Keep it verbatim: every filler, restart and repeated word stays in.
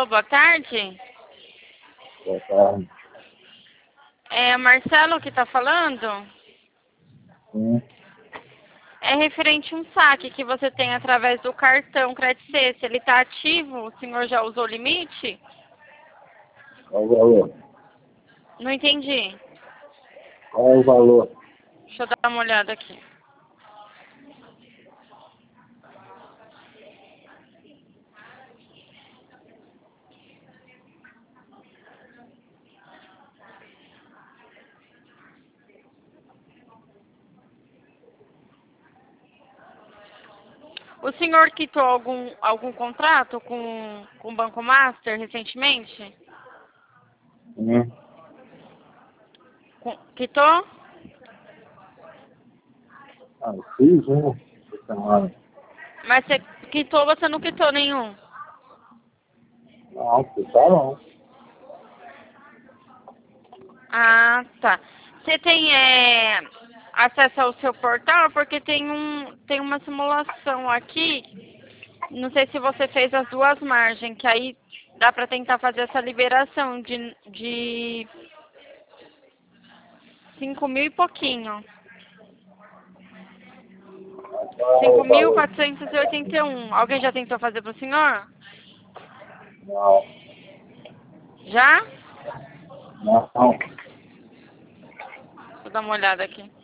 Alô, boa tarde. Boa tarde. É Marcelo que está falando? Sim. É referente a um saque que você tem através do cartão Credit C. Se ele está ativo, o senhor já usou o limite? Qual o valor? Não entendi. Qual é o valor? Deixa eu dar uma olhada aqui. O senhor quitou algum, algum contrato com, com o Banco Master recentemente? Sim. Com, quitou? Ah, eu fiz um essa semana. Mas você quitou, você não quitou nenhum? Não, você tá não. Ah, tá. Você tem é, acesso ao seu portal? Porque tem, um, tem uma simulação aqui. Não sei se você fez as duas margens, que aí dá para tentar fazer essa liberação de, de cinco mil e pouquinho. Qual é cinco o mil valor? quatrocentos e oitenta e um. Alguém já tentou fazer para o senhor? Não. Já? Não. Vou dar uma olhada aqui.